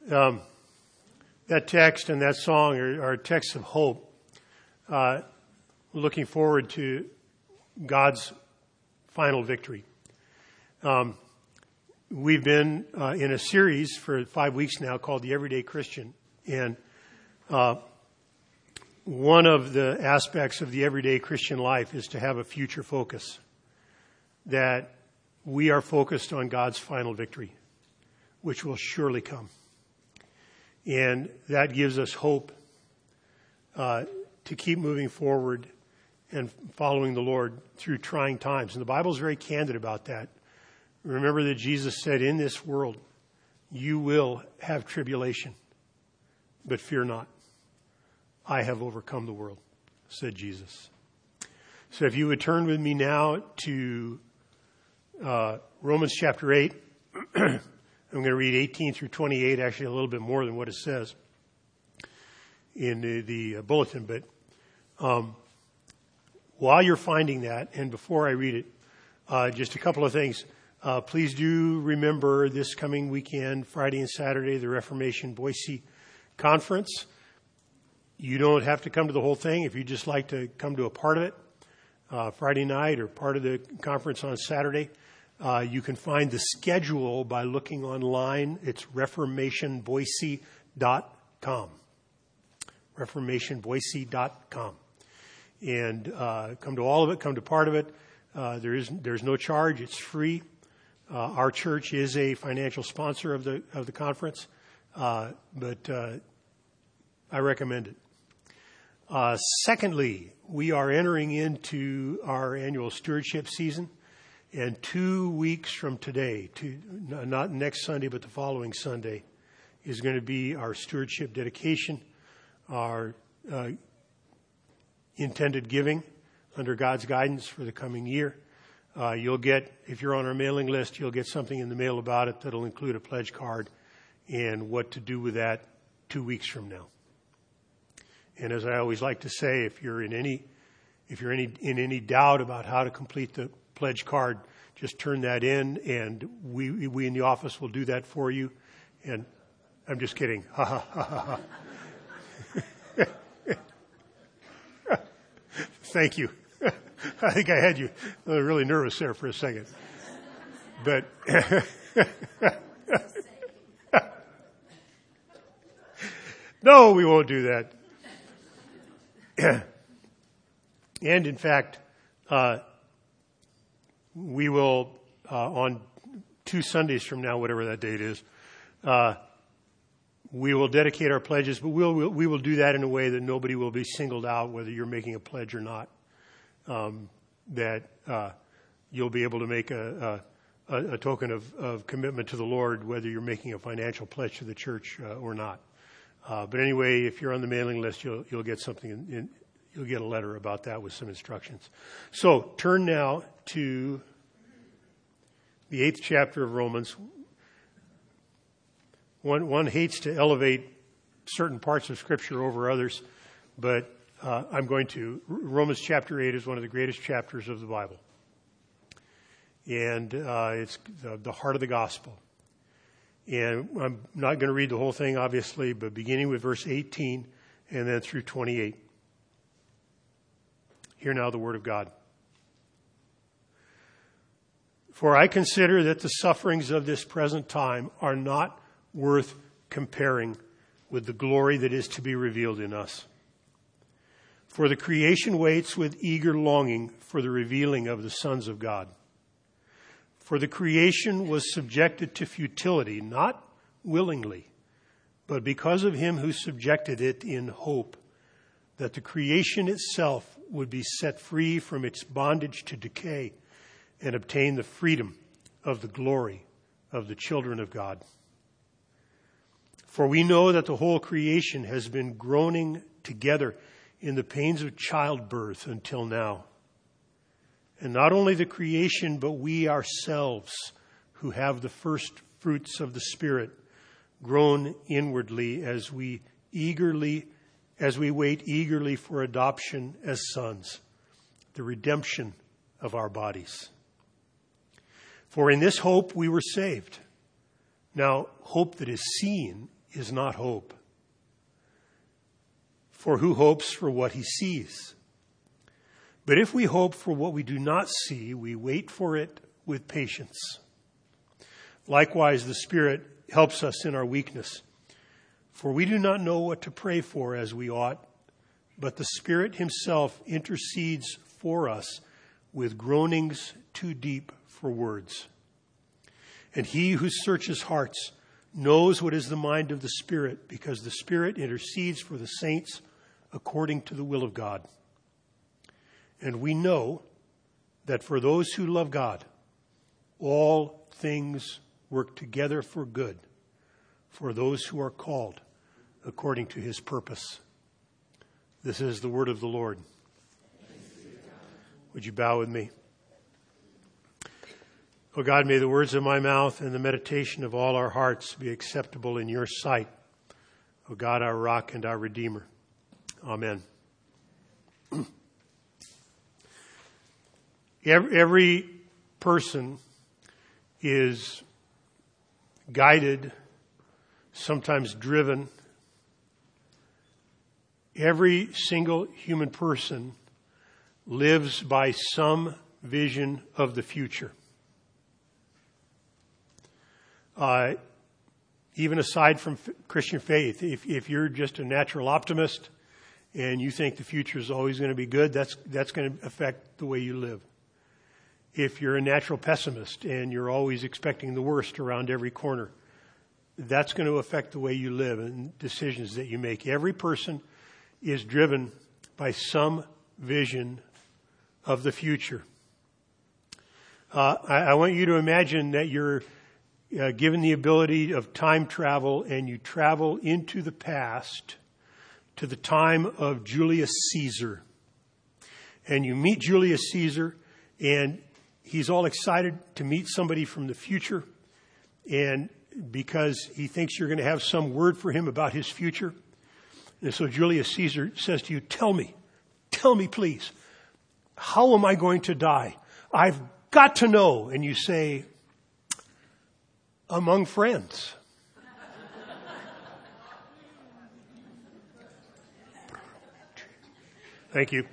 That text and that song are texts of hope, looking forward to God's final victory. We've been in a series for 5 weeks now called The Everyday Christian. And one of the aspects of the everyday Christian life is to have a future focus, that we are focused on God's final victory, which will surely come. And that gives us hope to keep moving forward and following the Lord through trying times. And the Bible is very candid about that. Remember that Jesus said, in this world, you will have tribulation, but fear not. I have overcome the world, said Jesus. So if you would turn with me now to Romans chapter 8, I'm going to read 18 through 28, actually a little bit more than what it says in the bulletin. But while you're finding that, and before I read it, just a couple of things. Please do remember this coming weekend, Friday and Saturday, the Reformation Boise Conference. You don't have to come to the whole thing. If you just like to come to a part of it, Friday night or part of the conference on Saturday, you can find the schedule by looking online. It's reformationboise.com. reformationboise.com. And come to all of it, come to part of it. There's no charge. It's free. Our church is a financial sponsor of the conference, but I recommend it. Secondly, we are entering into our annual stewardship season, and 2 weeks from today, not next Sunday, but the following Sunday, is going to be our stewardship dedication, our intended giving under God's guidance for the coming year. You'll get, if you're on our mailing list, you'll get something in the mail about it that'll include a pledge card and what to do with that 2 weeks from now. And as I always like to say, if you're in any doubt about how to complete the pledge card, just turn that in, and we in the office will do that for you. And I'm just kidding. Ha ha ha ha. Thank you. I think I had you really nervous there for a second. But no, we won't do that. And in fact, we will, on 2 Sundays from now, whatever that date is, we will dedicate our pledges, but we will do that in a way that nobody will be singled out, whether you're making a pledge or not. That you'll be able to make a token of commitment to the Lord, whether you're making a financial pledge to the church or not. But anyway, if you're on the mailing list, you'll get something. You'll get a letter about that with some instructions. So turn now to the 8th chapter of Romans. One hates to elevate certain parts of Scripture over others, but I'm going to. Romans chapter 8 is one of the greatest chapters of the Bible. And it's the heart of the gospel. And I'm not going to read the whole thing, obviously, but beginning with verse 18 and then through 28. Hear now the word of God. For I consider that the sufferings of this present time are not worth comparing with the glory that is to be revealed in us. For the creation waits with eager longing for the revealing of the sons of God. For the creation was subjected to futility, not willingly, but because of him who subjected it in hope, that the creation itself would be set free from its bondage to decay and obtain the freedom of the glory of the children of God. For we know that the whole creation has been groaning together in the pains of childbirth until now. And not only the creation, but we ourselves, who have the first fruits of the Spirit, groan inwardly as we wait eagerly for adoption as sons, the redemption of our bodies. For in this hope we were saved. Now, hope that is seen is not hope. For who hopes for what he sees? But if we hope for what we do not see, we wait for it with patience. Likewise, the Spirit helps us in our weakness. For we do not know what to pray for as we ought, but the Spirit himself intercedes for us with groanings too deep for words. And he who searches hearts knows what is the mind of the Spirit, because the Spirit intercedes for the saints according to the will of God. And we know that for those who love God, all things work together for good, for those who are called according to his purpose. This is the word of the Lord. Would you bow with me? O God, may the words of my mouth and the meditation of all our hearts be acceptable in your sight. O God, our rock and our redeemer. Amen. Every person is guided, sometimes driven. Every single human person lives by some vision of the future. Even aside from Christian faith, if you're just a natural optimist and you think the future is always going to be good, that's going to affect the way you live. If you're a natural pessimist and you're always expecting the worst around every corner, that's going to affect the way you live and decisions that you make. Every person is driven by some vision of the future. I want you to imagine that you're given the ability of time travel and you travel into the past to the time of Julius Caesar. And you meet Julius Caesar and he's all excited to meet somebody from the future, and because he thinks you're going to have some word for him about his future. And so Julius Caesar says to you, tell me please, how am I going to die? I've got to know. And you say, among friends. Thank you.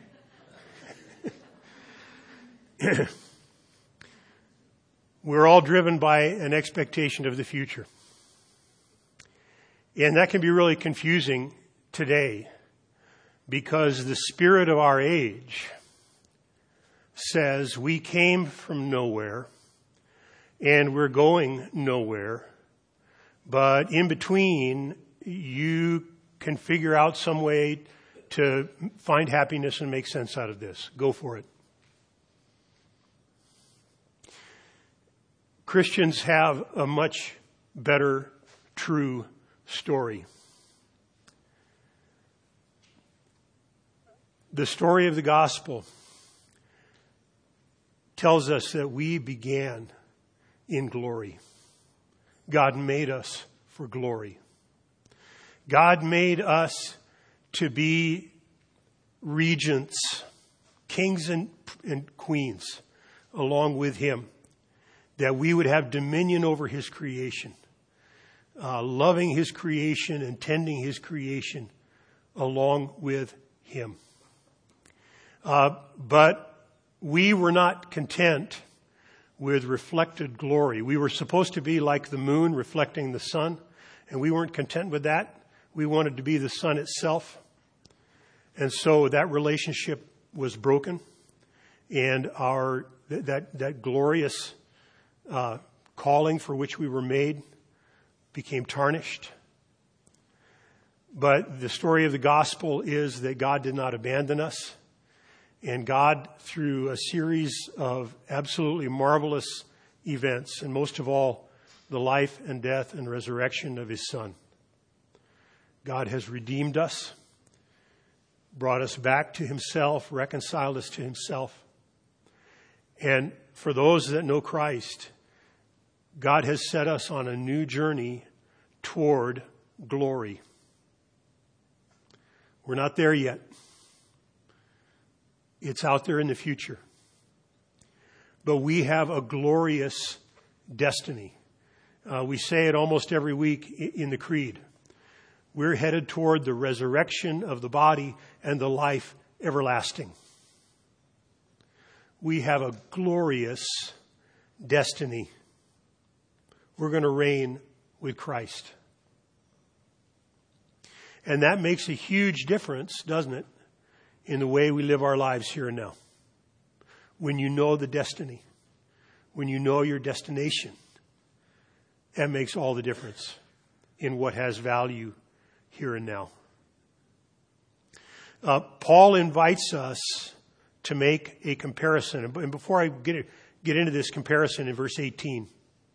We're all driven by an expectation of the future. And that can be really confusing today because the spirit of our age says we came from nowhere and we're going nowhere. But in between, you can figure out some way to find happiness and make sense out of this. Go for it. Christians have a much better, true story. The story of the gospel tells us that we began in glory. God made us for glory. God made us to be regents, kings and queens, along with him, that we would have dominion over his creation, loving his creation and tending his creation along with him. But we were not content with reflected glory. We were supposed to be like the moon reflecting the sun, and we weren't content with that. We wanted to be the sun itself. And so that relationship was broken, and that glorious calling for which we were made became tarnished. But the story of the gospel is that God did not abandon us. And God, through a series of absolutely marvelous events, and most of all, the life and death and resurrection of his Son, God has redeemed us, brought us back to himself, reconciled us to himself. And for those that know Christ, God has set us on a new journey toward glory. We're not there yet. It's out there in the future. But we have a glorious destiny. We say it almost every week in the Creed. We're headed toward the resurrection of the body and the life everlasting. We have a glorious destiny. We're going to reign with Christ. And that makes a huge difference, doesn't it, in the way we live our lives here and now. When you know the destiny, when you know your destination, that makes all the difference in what has value here and now. Paul invites us to make a comparison. And before I get into this comparison in verse 18,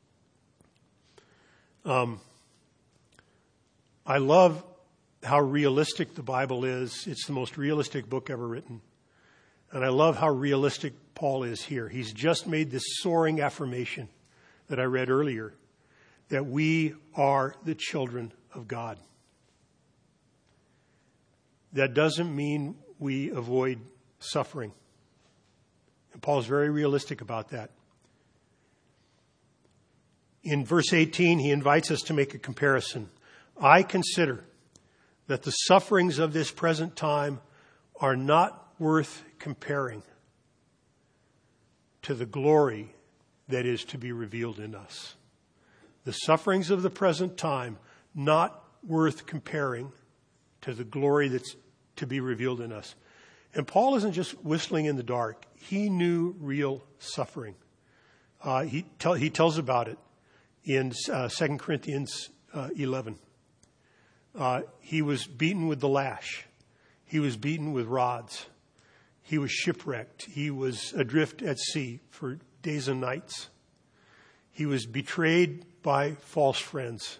I love how realistic the Bible is. It's the most realistic book ever written. And I love how realistic Paul is here. He's just made this soaring affirmation that I read earlier, that we are the children of God. That doesn't mean we avoid suffering. And Paul's very realistic about that. In verse 18, he invites us to make a comparison. I consider that the sufferings of this present time are not worth comparing to the glory that is to be revealed in us. The sufferings of the present time, not worth comparing to the glory that's to be revealed in us. And Paul isn't just whistling in the dark. He knew real suffering. He tells about it in 2 Corinthians 11. He was beaten with the lash. He was beaten with rods. He was shipwrecked. He was adrift at sea for days and nights. He was betrayed by false friends.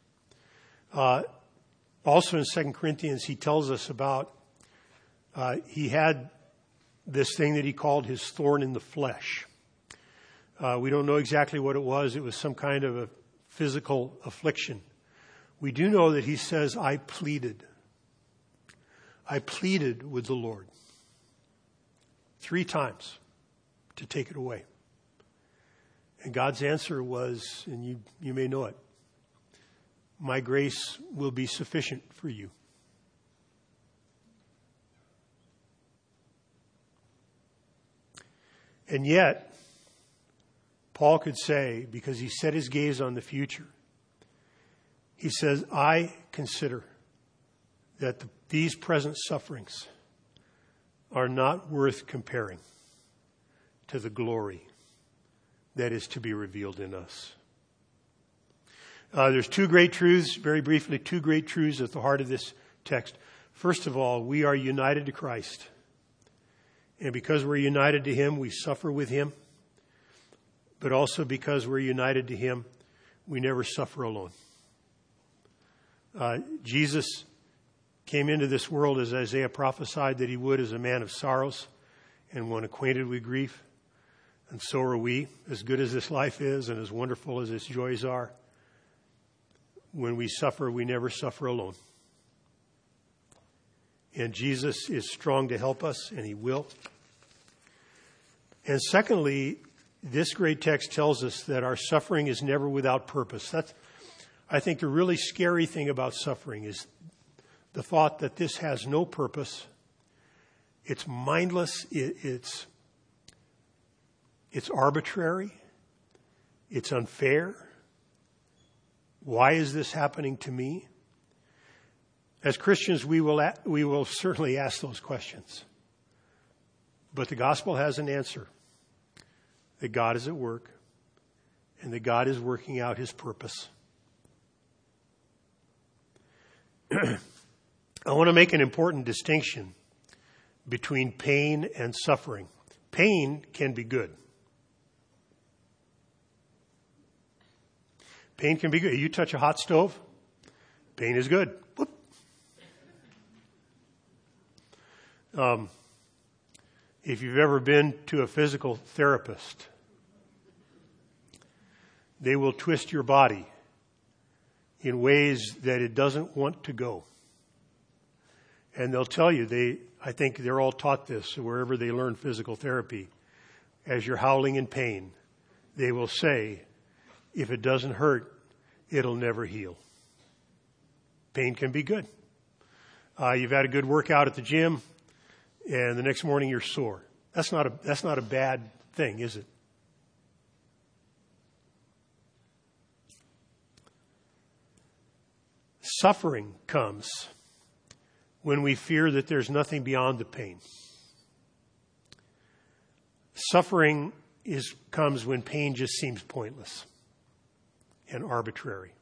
Also in 2 Corinthians, he tells us about he had this thing that he called his thorn in the flesh. We don't know exactly what it was. It was some kind of a physical affliction. We do know that he says, I pleaded with the Lord 3 times to take it away. And God's answer was, and you may know it, my grace will be sufficient for you. And yet, Paul could say, because he set his gaze on the future, he says, I consider that these present sufferings are not worth comparing to the glory that is to be revealed in us. There's 2 great truths, very briefly, 2 great truths at the heart of this text. First of all, we are united to Christ. And because we're united to Him, we suffer with Him. But also because we're united to Him, we never suffer alone. Jesus came into this world, as Isaiah prophesied that He would, as a man of sorrows and one acquainted with grief. And so are we. As good as this life is and as wonderful as its joys are, when we suffer, we never suffer alone. And Jesus is strong to help us, and He will. And secondly, this great text tells us that our suffering is never without purpose. That's, I think, the really scary thing about suffering is the thought that this has no purpose. It's mindless. It's arbitrary. It's unfair. Why is this happening to me? As Christians, we will certainly ask those questions. But the gospel has an answer. That God is at work and that God is working out His purpose. I want to make an important distinction between pain and suffering. Pain can be good. Pain can be good. You touch a hot stove, pain is good. Whoop. If you've ever been to a physical therapist, they will twist your body in ways that it doesn't want to go. And they'll tell you, I think they're all taught this wherever they learn physical therapy. As you're howling in pain, they will say, if it doesn't hurt, it'll never heal. Pain can be good. You've had a good workout at the gym, and the next morning you're sore. That's not a bad thing, is it? Suffering comes when we fear that there's nothing beyond the pain. Suffering comes when pain just seems pointless and arbitrary.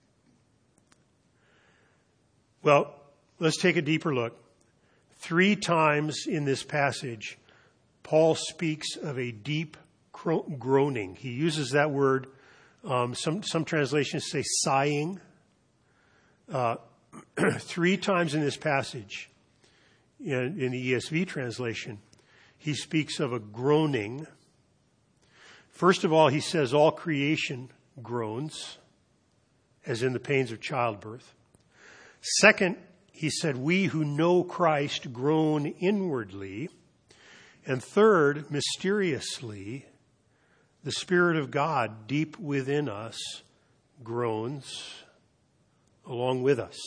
Well, let's take a deeper look. 3 times in this passage, Paul speaks of a deep groaning. He uses that word. Some translations say sighing. 3 times in this passage, in the ESV translation, he speaks of a groaning. First of all, he says all creation groans, as in the pains of childbirth. Second, he said, we who know Christ groan inwardly. And third, mysteriously, the Spirit of God deep within us groans along with us.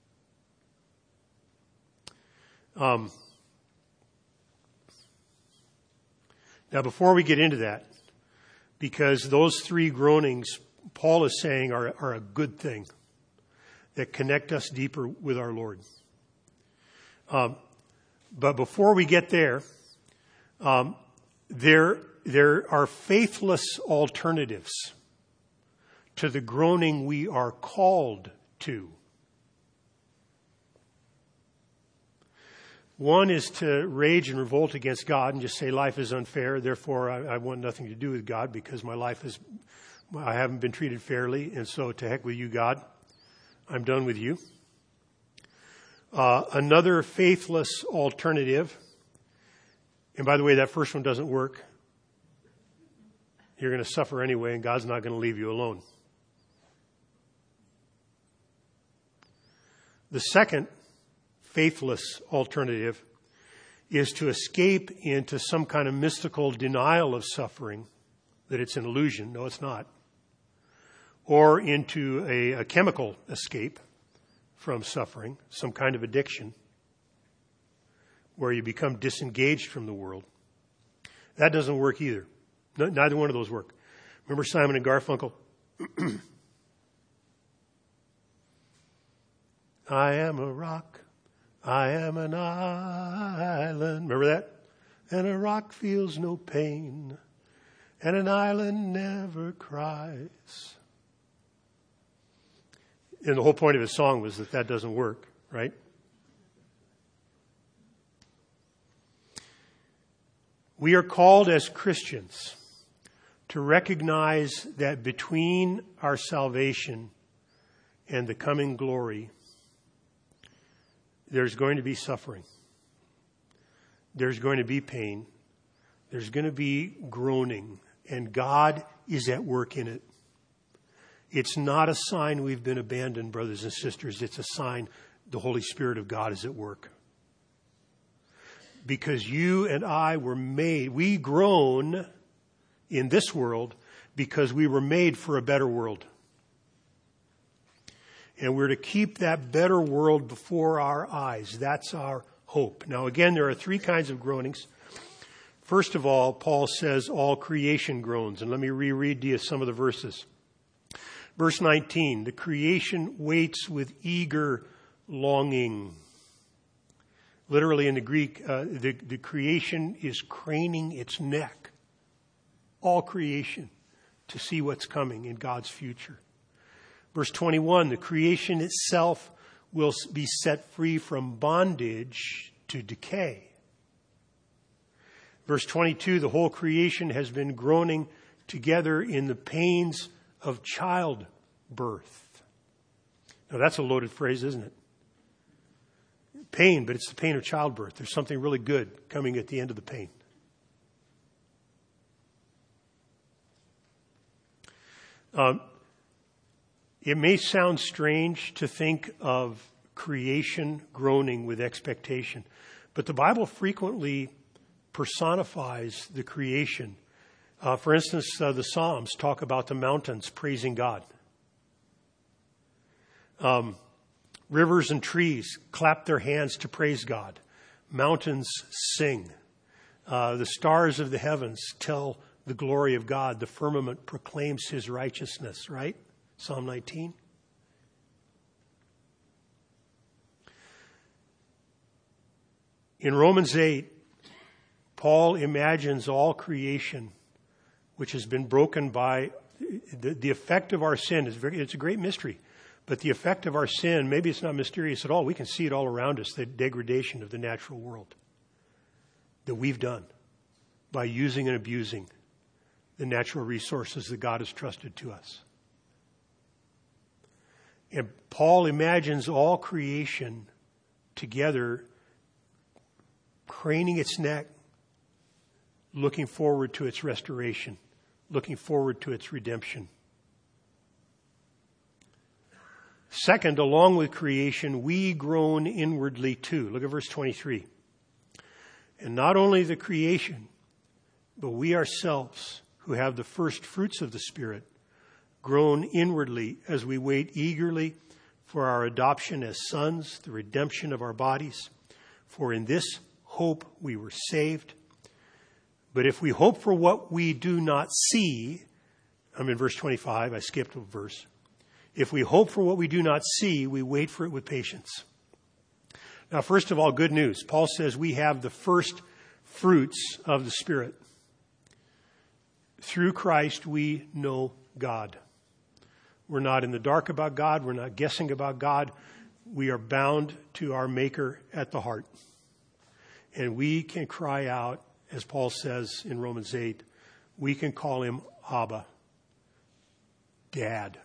Now, before we get into that, because those 3 groanings, Paul is saying, are a good thing that connect us deeper with our Lord. But before we get there, there are faithless alternatives to the groaning we are called to. One is to rage and revolt against God and just say life is unfair, therefore I want nothing to do with God because I haven't been treated fairly, and so to heck with you, God. I'm done with you. Another faithless alternative, and by the way, that first one doesn't work. You're going to suffer anyway, and God's not going to leave you alone. The second faithless alternative is to escape into some kind of mystical denial of suffering, that it's an illusion. No, it's not. Or into a chemical escape from suffering, some kind of addiction, where you become disengaged from the world. That doesn't work either. Neither one of those work. Remember Simon and Garfunkel? I am a rock, I am an island. Remember that? And a rock feels no pain, and an island never cries. And the whole point of his song was that doesn't work, right? We are called as Christians to recognize that between our salvation and the coming glory, there's going to be suffering. There's going to be pain. There's going to be groaning. And God is at work in it. It's not a sign we've been abandoned, brothers and sisters. It's a sign the Holy Spirit of God is at work. Because you and I were made, we groan in this world because we were made for a better world. And we're to keep that better world before our eyes. That's our hope. Now, again, there are 3 kinds of groanings. First of all, Paul says all creation groans. And let me reread to you some of the verses. Verse 19, the creation waits with eager longing. Literally in the Greek, the creation is craning its neck. All creation to see what's coming in God's future. Verse 21, the creation itself will be set free from bondage to decay. Verse 22, the whole creation has been groaning together in the pains of childbirth. Now that's a loaded phrase, isn't it? Pain, but it's the pain of childbirth. There's something really good coming at the end of the pain. It may sound strange to think of creation groaning with expectation, but the Bible frequently personifies the creation. For instance, the Psalms talk about the mountains praising God. Rivers and trees clap their hands to praise God. Mountains sing. The stars of the heavens tell the glory of God. The firmament proclaims his righteousness, right? Psalm 19. In Romans 8, Paul imagines all creation, which has been broken by the effect of our sin. It's a great mystery. But the effect of our sin, maybe it's not mysterious at all. We can see it all around us, the degradation of the natural world that we've done by using and abusing the natural resources that God has trusted to us. And Paul imagines all creation together, craning its neck, looking forward to its restoration, looking forward to its redemption. Second, along with creation, we groan inwardly too. Look at verse 23. And not only the creation, but we ourselves, who have the first fruits of the Spirit, groan inwardly as we wait eagerly for our adoption as sons, the redemption of our bodies. For in this hope we were saved. But if we hope for what we do not see, I'm in verse 25, I skipped a verse. If we hope for what we do not see, we wait for it with patience. Now, first of all, good news. Paul says we have the first fruits of the Spirit. Through Christ, we know God. We're not in the dark about God. We're not guessing about God. We are bound to our Maker at the heart. And we can cry out, as Paul says in Romans 8, we can call him Abba, Dad.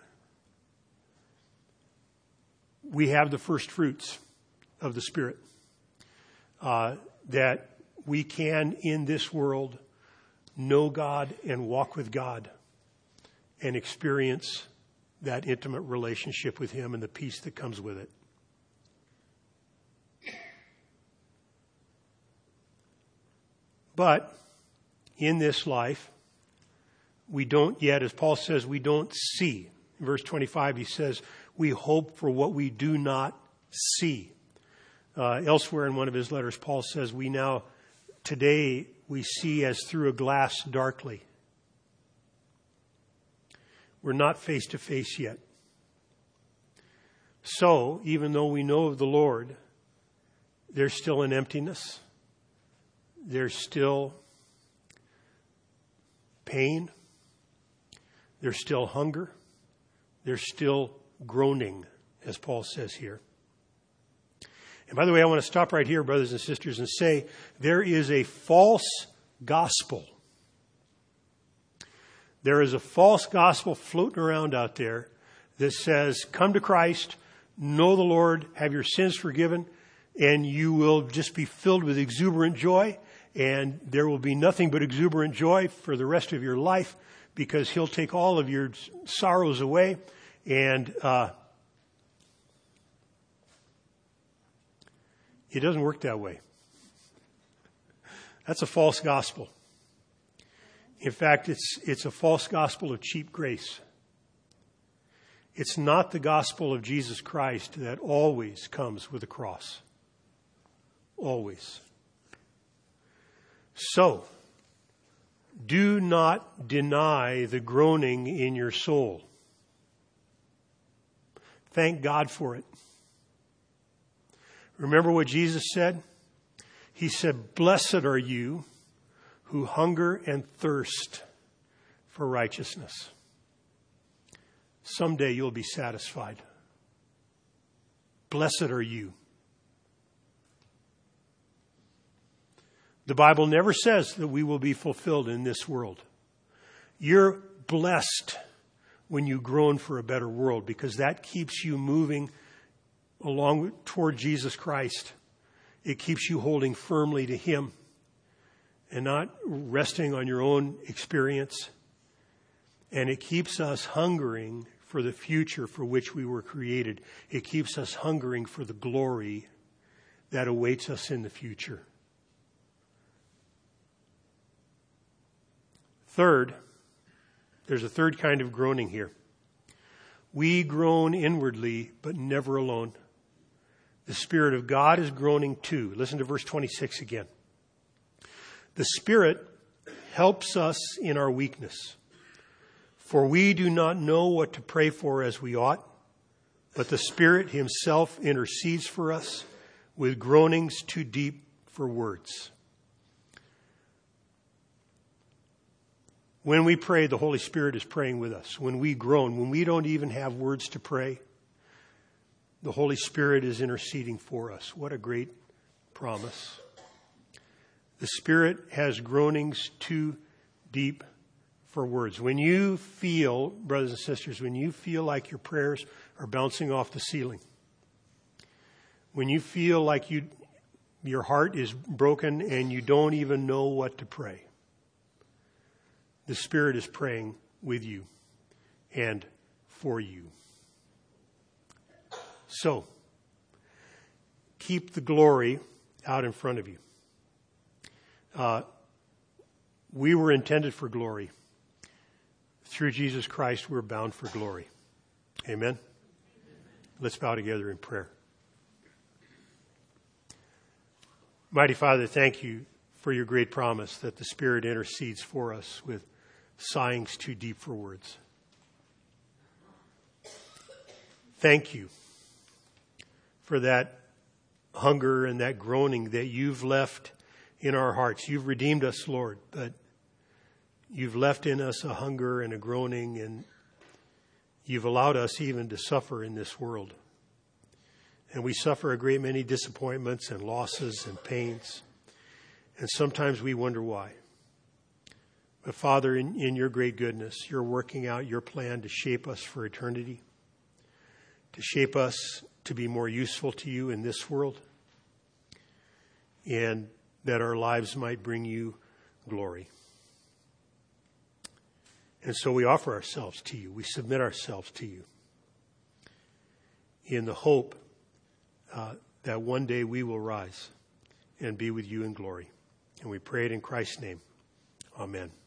We have the first fruits of the Spirit that we can, in this world, know God and walk with God and experience that intimate relationship with him and the peace that comes with it. But in this life, we don't yet, as Paul says, we don't see. In verse 25, he says, we hope for what we do not see. Elsewhere in one of his letters, Paul says, today we see as through a glass darkly. We're not face to face yet. So, even though we know of the Lord, there's still an emptiness. There's still pain. There's still hunger. There's still groaning, as Paul says here. And by the way, I want to stop right here, brothers and sisters, and say there is a false gospel. There is a false gospel floating around out there that says, come to Christ, know the Lord, have your sins forgiven, and you will just be filled with exuberant joy, and there will be nothing but exuberant joy for the rest of your life because he'll take all of your sorrows away. And it doesn't work that way. That's a false gospel. In fact, it's a false gospel of cheap grace. It's not the gospel of Jesus Christ that always comes with a cross. Always. So, do not deny the groaning in your soul. Thank God for it. Remember what Jesus said? He said, blessed are you who hunger and thirst for righteousness. Someday you'll be satisfied. Blessed are you. The Bible never says that we will be fulfilled in this world. You're blessed when you groan for a better world because that keeps you moving along toward Jesus Christ. It keeps you holding firmly to him and not resting on your own experience. And it keeps us hungering for the future for which we were created. It keeps us hungering for the glory that awaits us in the future. Third, there's a third kind of groaning here. We groan inwardly, but never alone. The Spirit of God is groaning too. Listen to verse 26 again. The Spirit helps us in our weakness, for we do not know what to pray for as we ought, but the Spirit himself intercedes for us with groanings too deep for words. When we pray, the Holy Spirit is praying with us. When we groan, when we don't even have words to pray, the Holy Spirit is interceding for us. What a great promise. The Spirit has groanings too deep for words. When you feel, brothers and sisters, when you feel like your prayers are bouncing off the ceiling, when you feel like your heart is broken and you don't even know what to pray, the Spirit is praying with you and for you. So, keep the glory out in front of you. We were intended for glory. Through Jesus Christ, we're bound for glory. Amen? Let's bow together in prayer. Mighty Father, thank you for your great promise that the Spirit intercedes for us with sighings too deep for words. Thank you for that hunger and that groaning that you've left in our hearts. You've redeemed us, Lord, but you've left in us a hunger and a groaning, and you've allowed us even to suffer in this world. And we suffer a great many disappointments and losses and pains. And sometimes we wonder why. But Father, in your great goodness, you're working out your plan to shape us for eternity, to shape us to be more useful to you in this world, and that our lives might bring you glory. And so we offer ourselves to you. We submit ourselves to you in the hope that one day we will rise and be with you in glory. And we pray it in Christ's name. Amen.